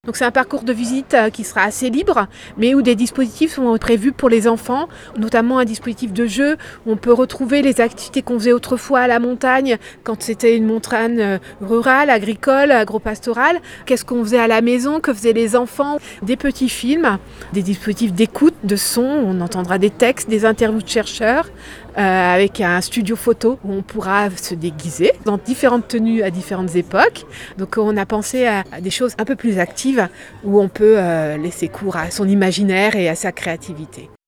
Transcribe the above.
Donc c'est un parcours de visite qui sera assez libre, mais où des dispositifs sont prévus pour les enfants, notamment un dispositif de jeu où on peut retrouver les activités qu'on faisait autrefois à la montagne, quand c'était une montagne rurale, agricole, agro-pastorale. Qu'est-ce qu'on faisait à la maison, que faisaient les enfants. Des petits films, des dispositifs d'écoute, de son, on entendra des textes, des interviews de chercheurs, avec un studio photo où on pourra se déguiser dans différentes tenues à différentes époques. Donc on a pensé à des choses un peu plus actives où on peut laisser cours à son imaginaire et à sa créativité.